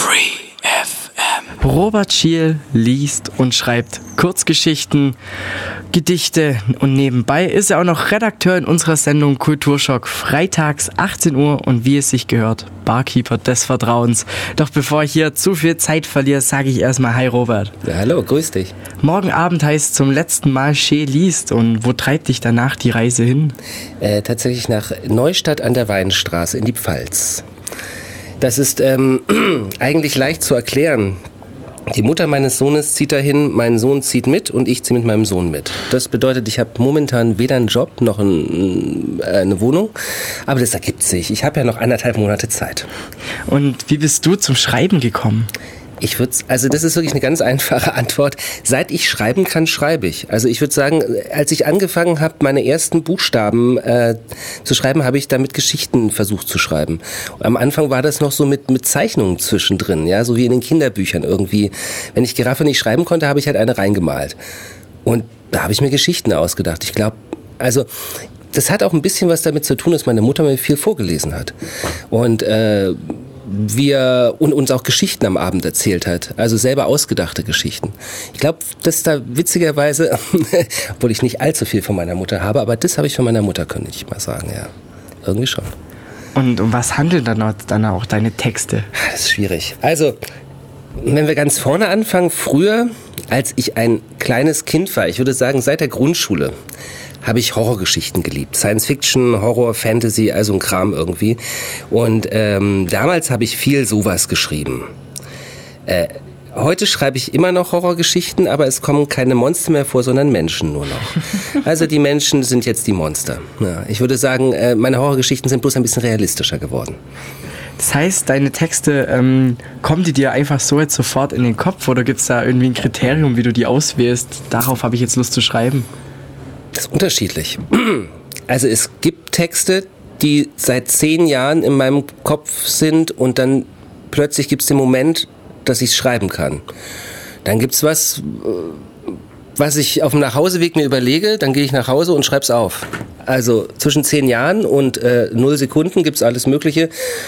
Free FM. Robert Schiel liest und schreibt Kurzgeschichten, Gedichte und nebenbei ist er auch noch Redakteur in unserer Sendung Kulturschock, freitags 18 Uhr und wie es sich gehört, Barkeeper des Vertrauens. Doch bevor ich hier zu viel Zeit verliere, sage ich erstmal Hi Robert. Ja, hallo, grüß dich. Morgen Abend heißt zum letzten Mal Schiel liest und wo treibt dich danach die Reise hin? Tatsächlich nach Neustadt an der Weinstraße in die Pfalz. Das ist eigentlich leicht zu erklären. Die Mutter meines Sohnes zieht dahin, mein Sohn zieht mit und ich ziehe mit meinem Sohn mit. Das bedeutet, ich habe momentan weder einen Job noch eine Wohnung, aber das ergibt sich. Ich habe ja noch 1,5 Monate Zeit. Und wie bist du zum Schreiben gekommen? Das ist wirklich eine ganz einfache Antwort. Seit ich schreiben kann, schreibe ich. Also ich würde sagen, als ich angefangen habe, meine ersten Buchstaben zu schreiben, habe ich damit Geschichten versucht zu schreiben. Und am Anfang war das noch so mit Zeichnungen zwischendrin, ja, so wie in den Kinderbüchern irgendwie. Wenn ich Giraffe nicht schreiben konnte, habe ich halt eine reingemalt. Und da habe ich mir Geschichten ausgedacht. Ich glaube, das hat auch ein bisschen was damit zu tun, dass meine Mutter mir viel vorgelesen hat. Und uns auch Geschichten am Abend erzählt hat, also selber ausgedachte Geschichten. Ich glaube, dass da witzigerweise, obwohl ich nicht allzu viel von meiner Mutter habe, aber das habe ich von meiner Mutter, könnte ich mal sagen, ja. Irgendwie schon. Und um was handeln dann auch deine Texte? Das ist schwierig. Also, wenn wir ganz vorne anfangen, früher, als ich ein kleines Kind war, ich würde sagen, seit der Grundschule, habe ich Horrorgeschichten geliebt. Science Fiction, Horror, Fantasy, also ein Kram irgendwie. Und damals habe ich viel sowas geschrieben. Heute schreibe ich immer noch Horrorgeschichten, aber es kommen keine Monster mehr vor, sondern Menschen nur noch. Also die Menschen sind jetzt die Monster. Ja, ich würde sagen, meine Horrorgeschichten sind bloß ein bisschen realistischer geworden. Das heißt, deine Texte, kommen die dir einfach so jetzt sofort in den Kopf oder gibt es da irgendwie ein Kriterium, wie du die auswählst? Darauf habe ich jetzt Lust zu schreiben. Das ist unterschiedlich. Also es gibt Texte, die seit 10 Jahren in meinem Kopf sind und dann plötzlich gibt es den Moment, dass ich es schreiben kann. Dann gibt es was ich auf dem Nachhauseweg mir überlege, dann gehe ich nach Hause und schreibe es auf. Also zwischen 10 Jahren und 0 Sekunden gibt es alles Mögliche.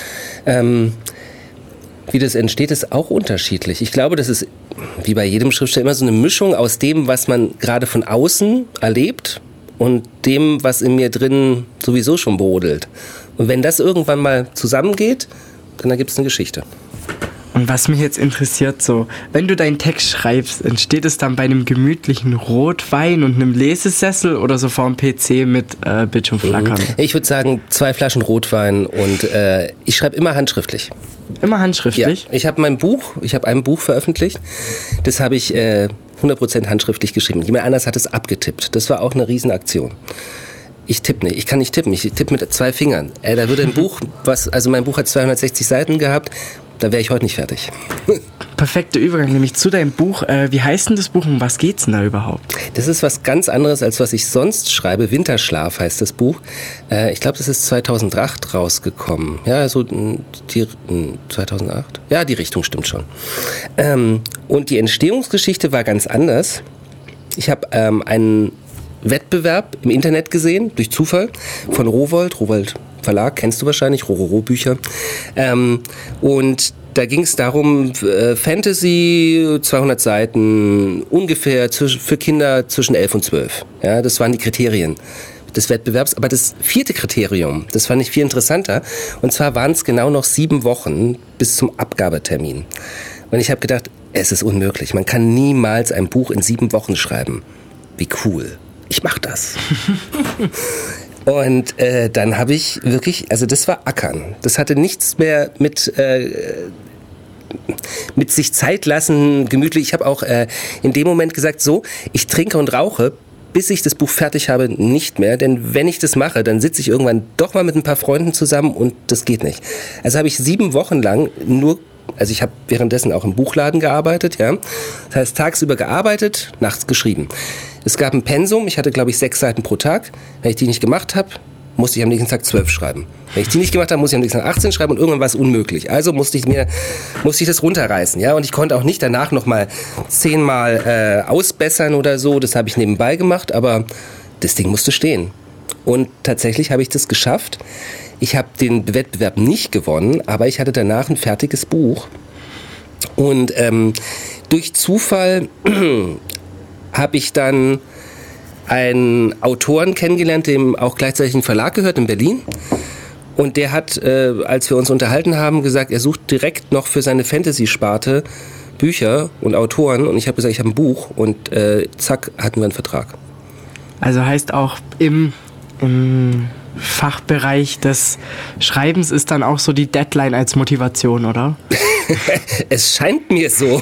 Wie das entsteht, ist auch unterschiedlich. Ich glaube, das ist, wie bei jedem Schriftsteller, immer so eine Mischung aus dem, was man gerade von außen erlebt und dem, was in mir drin sowieso schon brodelt. Und wenn das irgendwann mal zusammengeht, dann ergibt es eine Geschichte. Und was mich jetzt interessiert, so, wenn du deinen Text schreibst, entsteht es dann bei einem gemütlichen Rotwein und einem Lesesessel oder so vor dem PC mit Bildschirmflackern? Ich würde sagen, 2 Flaschen Rotwein und ich schreibe immer handschriftlich. Immer handschriftlich? Ja, ich habe ein Buch veröffentlicht, das habe ich 100% handschriftlich geschrieben. Jemand anders hat es abgetippt. Das war auch eine Riesenaktion. Ich tippe nicht, ich kann nicht tippen, ich tippe mit 2 Fingern. Da würde ein Buch, mein Buch hat 260 Seiten gehabt, da wäre ich heute nicht fertig. Perfekter Übergang, nämlich zu deinem Buch. Wie heißt denn das Buch und was geht's denn da überhaupt? Das ist was ganz anderes, als was ich sonst schreibe. Winterschlaf heißt das Buch. Ich glaube, das ist 2008 rausgekommen. Ja, so 2008? Ja, die Richtung stimmt schon. Und die Entstehungsgeschichte war ganz anders. Ich habe einen Wettbewerb im Internet gesehen, durch Zufall, von Rowohlt Verlag, kennst du wahrscheinlich, Rororo-Bücher. Und da ging es darum, Fantasy, 200 Seiten, ungefähr für Kinder zwischen 11 und 12. Ja, das waren die Kriterien des Wettbewerbs. Aber das 4. Kriterium, das fand ich viel interessanter. Und zwar waren es genau noch 7 Wochen bis zum Abgabetermin. Und ich habe gedacht, es ist unmöglich. Man kann niemals ein Buch in 7 Wochen schreiben. Wie cool. Ich mach das. Und dann habe ich wirklich, also das war Ackern. Das hatte nichts mehr mit sich Zeit lassen, gemütlich. Ich habe auch in dem Moment gesagt, so, ich trinke und rauche, bis ich das Buch fertig habe, nicht mehr. Denn wenn ich das mache, dann sitze ich irgendwann doch mal mit ein paar Freunden zusammen und das geht nicht. Also habe ich 7 Wochen lang ich habe währenddessen auch im Buchladen gearbeitet, ja. Das heißt, tagsüber gearbeitet, nachts geschrieben. Es gab ein Pensum, ich hatte, glaube ich, 6 Seiten pro Tag. Wenn ich die nicht gemacht habe, musste ich am nächsten Tag 12 schreiben. Wenn ich die nicht gemacht habe, musste ich am nächsten Tag 18 schreiben und irgendwann war es unmöglich. Also musste ich das runterreißen, ja. Und ich konnte auch nicht danach nochmal 10-mal ausbessern oder so. Das habe ich nebenbei gemacht, aber das Ding musste stehen. Und tatsächlich habe ich das geschafft. Ich habe den Wettbewerb nicht gewonnen, aber ich hatte danach ein fertiges Buch. Und durch Zufall habe ich dann einen Autoren kennengelernt, dem auch gleichzeitig ein Verlag gehört in Berlin. Und der hat, als wir uns unterhalten haben, gesagt, er sucht direkt noch für seine Fantasy-Sparte Bücher und Autoren. Und ich habe gesagt, ich habe ein Buch. Und zack, hatten wir einen Vertrag. Also heißt auch im Fachbereich des Schreibens ist dann auch so die Deadline als Motivation, oder? Es scheint mir so.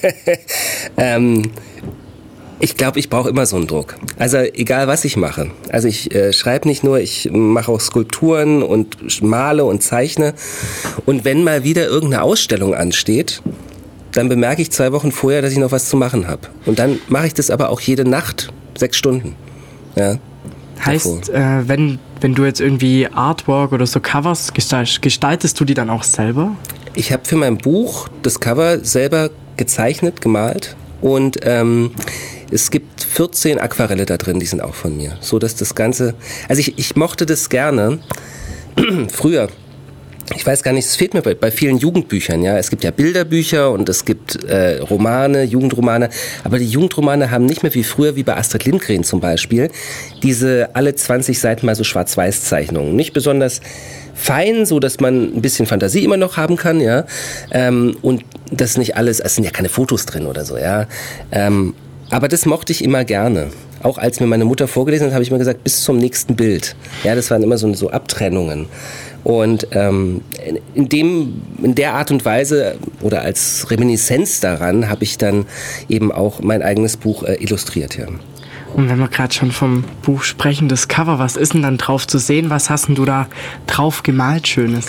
Ich glaube, ich brauche immer so einen Druck. Also egal, was ich mache. Also ich schreibe nicht nur, ich mache auch Skulpturen und male und zeichne. Und wenn mal wieder irgendeine Ausstellung ansteht, dann bemerke ich 2 Wochen vorher, dass ich noch was zu machen habe. Und dann mache ich das aber auch jede Nacht, 6 Stunden. Ja, heißt, wenn du jetzt irgendwie Artwork oder so Covers gestaltest du die dann auch selber? Ich habe für mein Buch das Cover selber gezeichnet, gemalt. Und es gibt 14 Aquarelle da drin, die sind auch von mir. So dass das Ganze, also ich mochte das gerne früher. Ich weiß gar nicht, es fehlt mir bei vielen Jugendbüchern, ja. Es gibt ja Bilderbücher und es gibt Romane, Jugendromane. Aber die Jugendromane haben nicht mehr wie früher, wie bei Astrid Lindgren zum Beispiel, diese alle 20 Seiten mal so Schwarz-Weiß-Zeichnungen. Nicht besonders fein, so dass man ein bisschen Fantasie immer noch haben kann, ja. Und das nicht alles, es sind ja keine Fotos drin oder so, ja. Aber das mochte ich immer gerne. Auch als mir meine Mutter vorgelesen hat, habe ich mir gesagt, bis zum nächsten Bild. Ja, das waren immer so Abtrennungen. Und in der Art und Weise oder als Reminiszenz daran habe ich dann eben auch mein eigenes Buch illustriert, ja. Und wenn wir gerade schon vom Buch sprechen, das Cover, was ist denn dann drauf zu sehen? Was hast denn du da drauf gemalt, Schönes?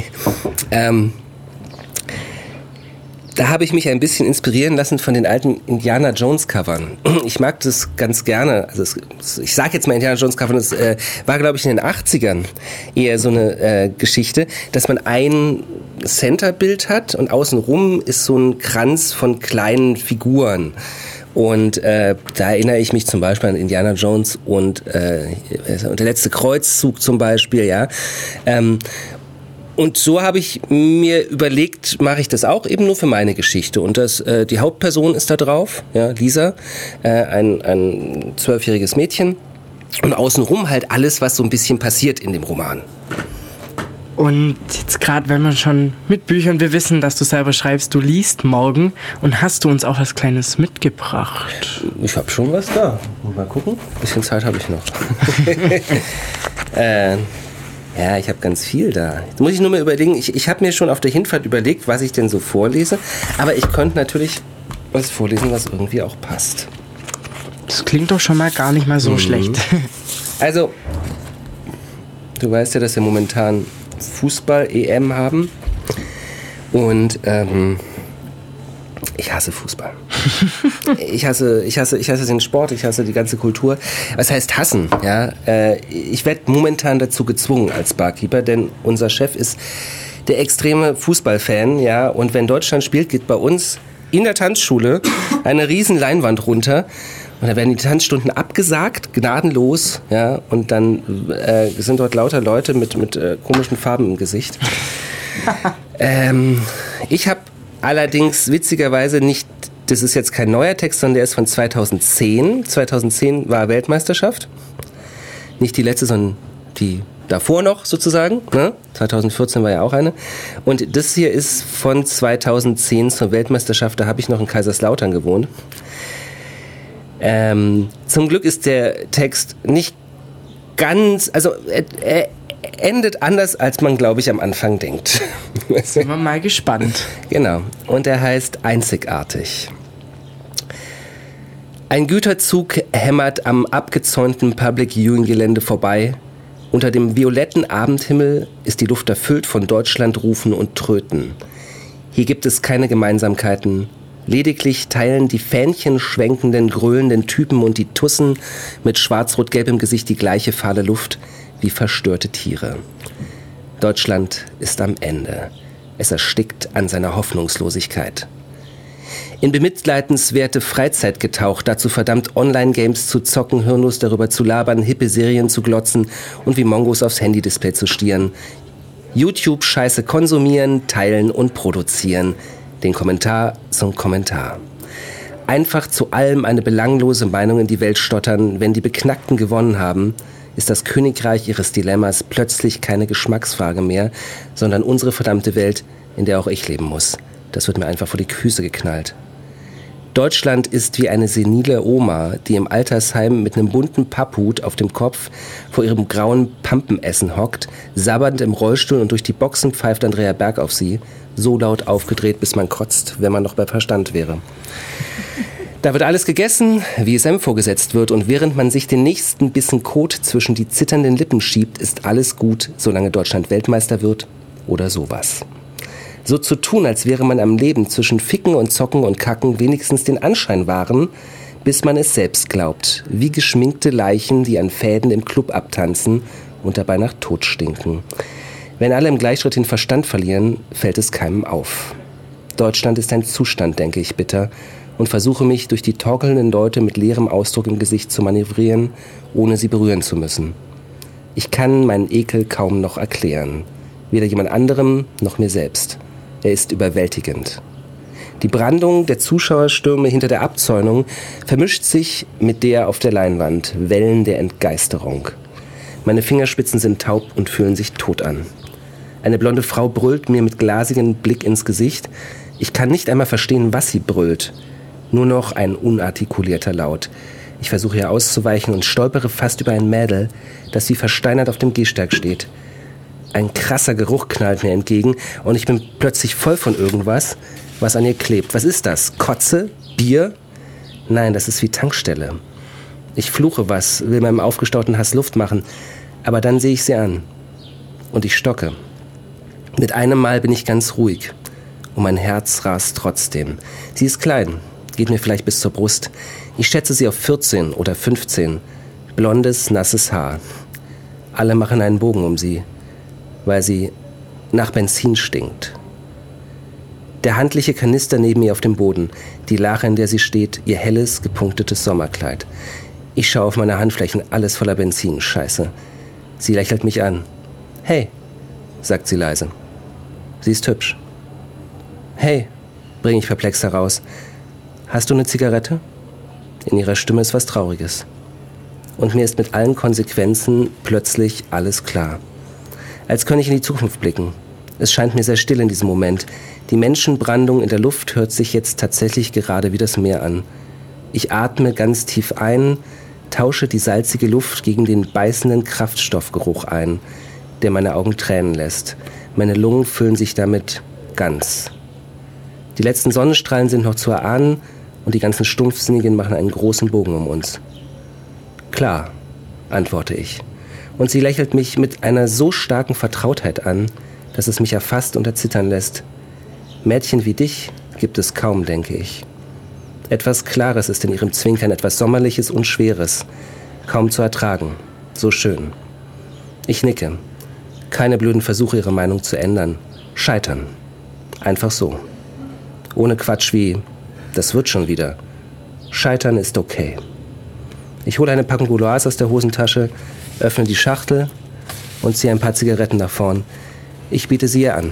Da habe ich mich ein bisschen inspirieren lassen von den alten Indiana Jones Covern. Ich mag das ganz gerne. Also ich sage jetzt mal Indiana Jones Covern, das war, glaube ich, in den 80ern eher so eine Geschichte, dass man ein Centerbild hat und außenrum ist so ein Kranz von kleinen Figuren. Und da erinnere ich mich zum Beispiel an Indiana Jones und der letzte Kreuzzug zum Beispiel, ja. Und so habe ich mir überlegt, mache ich das auch eben nur für meine Geschichte. Und die Hauptperson ist da drauf, ja, Lisa, ein 12-jähriges Mädchen. Und außenrum halt alles, was so ein bisschen passiert in dem Roman. Und jetzt gerade, wenn man schon mit Büchern, wir wissen, dass du selber schreibst, du liest morgen. Und hast du uns auch was Kleines mitgebracht? Ich habe schon was da. Mal gucken. Ein bisschen Zeit habe ich noch. Ja, ich habe ganz viel da. Jetzt muss ich nur mal überlegen, ich habe mir schon auf der Hinfahrt überlegt, was ich denn so vorlese. Aber ich könnte natürlich was vorlesen, was irgendwie auch passt. Das klingt doch schon mal gar nicht mal so schlecht. Also, du weißt ja, dass wir momentan Fußball-EM haben. Und ich hasse Fußball. Ich hasse den Sport, ich hasse die ganze Kultur. Was heißt hassen? Ja, ich werde momentan dazu gezwungen als Barkeeper, denn unser Chef ist der extreme Fußballfan. Ja, und wenn Deutschland spielt, geht bei uns in der Tanzschule eine riesen Leinwand runter. Und da werden die Tanzstunden abgesagt, gnadenlos. Ja, und dann sind dort lauter Leute mit komischen Farben im Gesicht. Ich habe allerdings witzigerweise nicht, das ist jetzt kein neuer Text, sondern der ist von 2010. 2010 war Weltmeisterschaft. Nicht die letzte, sondern die davor noch sozusagen. Ne? 2014 war ja auch eine. Und das hier ist von 2010 zur Weltmeisterschaft, da habe ich noch in Kaiserslautern gewohnt. Zum Glück ist der Text nicht ganz, also er endet anders, als man, glaube ich, am Anfang denkt. Sind wir mal gespannt. Genau. Und er heißt Einzigartig. Ein Güterzug hämmert am abgezäunten Public Viewing Gelände vorbei. Unter dem violetten Abendhimmel ist die Luft erfüllt von Deutschlandrufen und Tröten. Hier gibt es keine Gemeinsamkeiten. Lediglich teilen die Fähnchen schwenkenden, gröhlenden Typen und die Tussen mit schwarz-rot-gelbem Gesicht die gleiche fahle Luft wie verstörte Tiere. Deutschland ist am Ende. Es erstickt an seiner Hoffnungslosigkeit. In bemitleidenswerte Freizeit getaucht, dazu verdammt Online-Games zu zocken, hirnlos darüber zu labern, hippe Serien zu glotzen und wie Mongos aufs Handy-Display zu stieren. YouTube-Scheiße konsumieren, teilen und produzieren. den Kommentar zum Kommentar. Einfach zu allem eine belanglose Meinung in die Welt stottern, wenn die Beknackten gewonnen haben, ist das Königreich ihres Dilemmas plötzlich keine Geschmacksfrage mehr, sondern unsere verdammte Welt, in der auch ich leben muss. Das wird mir einfach vor die Füße geknallt. Deutschland ist wie eine senile Oma, die im Altersheim mit einem bunten Papphut auf dem Kopf vor ihrem grauen Pampenessen hockt, sabbernd im Rollstuhl und durch die Boxen pfeift Andrea Berg auf sie, so laut aufgedreht, bis man kotzt, wenn man noch bei Verstand wäre. Da wird alles gegessen, wie es einem vorgesetzt wird, und während man sich den nächsten Bissen Kot zwischen die zitternden Lippen schiebt, ist alles gut, solange Deutschland Weltmeister wird oder sowas. So zu tun, als wäre man am Leben, zwischen Ficken und Zocken und Kacken wenigstens den Anschein wahren, bis man es selbst glaubt, wie geschminkte Leichen, die an Fäden im Club abtanzen und dabei nach Tod stinken. Wenn alle im Gleichschritt den Verstand verlieren, fällt es keinem auf. Deutschland ist ein Zustand, denke ich bitter, und versuche mich durch die torkelnden Leute mit leerem Ausdruck im Gesicht zu manövrieren, ohne sie berühren zu müssen. Ich kann meinen Ekel kaum noch erklären. Weder jemand anderem noch mir selbst. Er ist überwältigend. Die Brandung der Zuschauerstürme hinter der Abzäunung vermischt sich mit der auf der Leinwand, Wellen der Entgeisterung. Meine Fingerspitzen sind taub und fühlen sich tot an. Eine blonde Frau brüllt mir mit glasigem Blick ins Gesicht. Ich kann nicht einmal verstehen, was sie brüllt. Nur noch ein unartikulierter Laut. Ich versuche ihr auszuweichen und stolpere fast über ein Mädel, das wie versteinert auf dem Gehsteig steht. Ein krasser Geruch knallt mir entgegen und ich bin plötzlich voll von irgendwas, was an ihr klebt. Was ist das? Kotze? Bier? Nein, das ist wie Tankstelle. Ich fluche was, will meinem aufgestauten Hass Luft machen, aber dann sehe ich sie an. Und ich stocke. Mit einem Mal bin ich ganz ruhig. Und mein Herz rast trotzdem. Sie ist klein, geht mir vielleicht bis zur Brust. Ich schätze sie auf 14 oder 15. Blondes, nasses Haar. Alle machen einen Bogen um sie, weil sie nach Benzin stinkt. Der handliche Kanister neben ihr auf dem Boden, die Lache, in der sie steht, ihr helles, gepunktetes Sommerkleid. Ich schaue auf meine Handflächen, alles voller Benzin, Scheiße. Sie lächelt mich an. Hey, sagt sie leise. Sie ist hübsch. Hey, bringe ich perplex heraus. Hast du eine Zigarette? In ihrer Stimme ist was Trauriges. Und mir ist mit allen Konsequenzen plötzlich alles klar. Als könnte ich in die Zukunft blicken. Es scheint mir sehr still in diesem Moment. Die Menschenbrandung in der Luft hört sich jetzt tatsächlich gerade wie das Meer an. Ich atme ganz tief ein, tausche die salzige Luft gegen den beißenden Kraftstoffgeruch ein, der meine Augen tränen lässt. Meine Lungen füllen sich damit ganz. Die letzten Sonnenstrahlen sind noch zu erahnen und die ganzen Stumpfsinnigen machen einen großen Bogen um uns. Klar, antworte ich. Und sie lächelt mich mit einer so starken Vertrautheit an, dass es mich erfasst und erzittern lässt. Mädchen wie dich gibt es kaum, denke ich. Etwas Klares ist in ihrem Zwinkern, etwas Sommerliches und Schweres. Kaum zu ertragen. So schön. Ich nicke. Keine blöden Versuche, ihre Meinung zu ändern. Scheitern. Einfach so. Ohne Quatsch wie, das wird schon wieder. Scheitern ist okay. Ich hole eine Packung Gauloise aus der Hosentasche, öffne die Schachtel und ziehe ein paar Zigaretten nach vorn. Ich biete sie ihr an.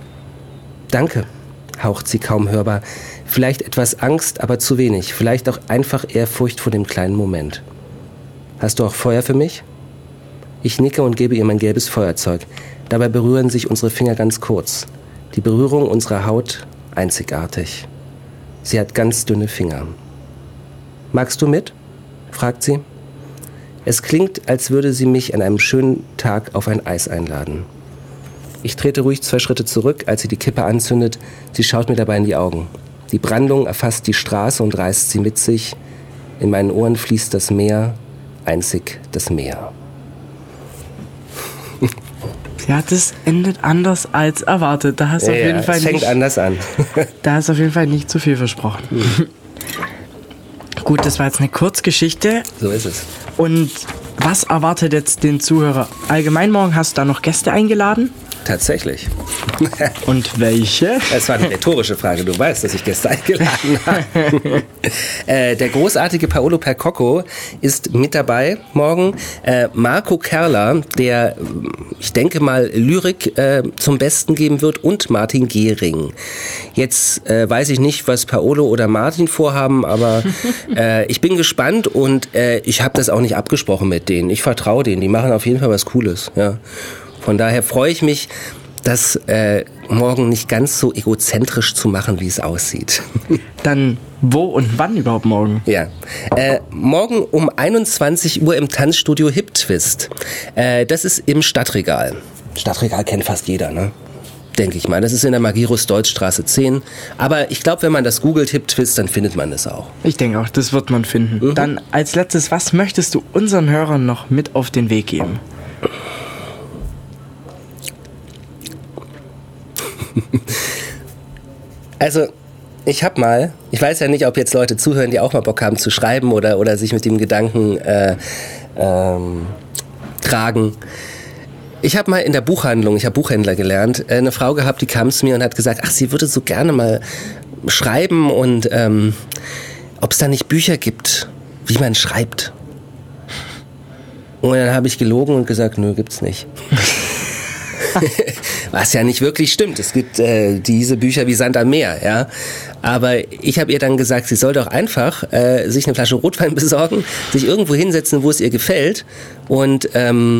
Danke, haucht sie kaum hörbar. Vielleicht etwas Angst, aber zu wenig. Vielleicht auch einfach Ehrfurcht vor dem kleinen Moment. Hast du auch Feuer für mich? Ich nicke und gebe ihr mein gelbes Feuerzeug. Dabei berühren sich unsere Finger ganz kurz. Die Berührung unserer Haut einzigartig. Sie hat ganz dünne Finger. Magst du mit? Fragt sie. Es klingt, als würde sie mich an einem schönen Tag auf ein Eis einladen. Ich trete ruhig 2 Schritte zurück, als sie die Kippe anzündet. Sie schaut mir dabei in die Augen. Die Brandung erfasst die Straße und reißt sie mit sich. In meinen Ohren fließt das Meer, einzig das Meer. Ja, das endet anders als erwartet. Da hast du auf jeden Fall fängt anders an. Da hast du auf jeden Fall nicht zu viel versprochen. Gut, das war jetzt eine Kurzgeschichte. So ist es. Und was erwartet jetzt den Zuhörer? Allgemein morgen hast du da noch Gäste eingeladen? Tatsächlich. Und welche? Das war eine rhetorische Frage. Du weißt, dass ich Gäste eingeladen habe. Der großartige Paolo Percocco ist mit dabei morgen. Marco Kerler, der, ich denke mal, Lyrik zum Besten geben wird, und Martin Gehring. Jetzt weiß ich nicht, was Paolo oder Martin vorhaben, aber ich bin gespannt und ich habe das auch nicht abgesprochen mit denen. Ich vertraue denen. Die machen auf jeden Fall was Cooles. Ja. Von daher freue ich mich, das morgen nicht ganz so egozentrisch zu machen, wie es aussieht. Dann wo und wann überhaupt morgen? Ja, morgen um 21 Uhr im Tanzstudio Hip Twist. Das ist im Stadtregal. Stadtregal kennt fast jeder, ne? Denke ich mal. Das ist in der Magirus-Deutschstraße 10. Aber ich glaube, wenn man das googelt, Hip Twist, dann findet man das auch. Ich denke auch, das wird man finden. Dann als letztes, was möchtest du unseren Hörern noch mit auf den Weg geben? Also, ich weiß ja nicht, ob jetzt Leute zuhören, die auch mal Bock haben zu schreiben oder sich mit dem Gedanken tragen. Ich habe mal in der Buchhandlung, ich habe Buchhändler gelernt, eine Frau gehabt, die kam zu mir und hat gesagt, ach, sie würde so gerne mal schreiben und ob es da nicht Bücher gibt, wie man schreibt. Und dann habe ich gelogen und gesagt, nö, gibt's nicht. Was ja nicht wirklich stimmt. Es gibt diese Bücher wie Sand am Meer, ja. Aber ich habe ihr dann gesagt, sie soll doch einfach sich eine Flasche Rotwein besorgen, sich irgendwo hinsetzen, wo es ihr gefällt und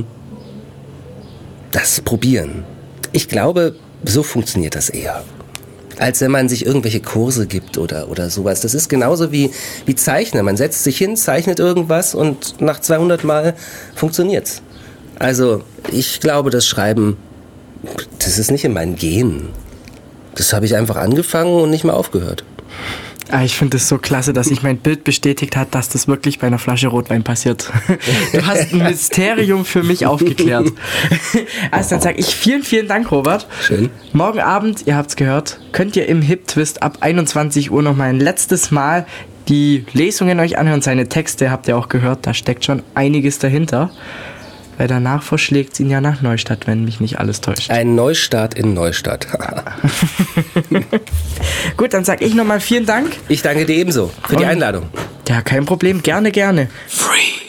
das probieren. Ich glaube, so funktioniert das eher. Als wenn man sich irgendwelche Kurse gibt oder sowas. Das ist genauso wie Zeichnen. Man setzt sich hin, zeichnet irgendwas und nach 200 Mal funktioniert's. Also ich glaube, das Schreiben, das ist nicht in meinen Genen. Das habe ich einfach angefangen und nicht mehr aufgehört. Ich finde es so klasse, dass sich mein Bild bestätigt hat, dass das wirklich bei einer Flasche Rotwein passiert. Du hast ein Mysterium für mich aufgeklärt. Also dann sage ich vielen, vielen Dank, Robert. Schön. Morgen Abend, ihr habt's gehört, könnt ihr im Hip Twist ab 21 Uhr noch mal ein letztes Mal die Lesungen euch anhören. Seine Texte habt ihr auch gehört, da steckt schon einiges dahinter. Weil danach verschlägt es ihn ja nach Neustadt, wenn mich nicht alles täuscht. Ein Neustart in Neustadt. Gut, dann sag ich nochmal vielen Dank. Ich danke dir ebenso für die Einladung. Ja, kein Problem. Gerne, gerne. Free.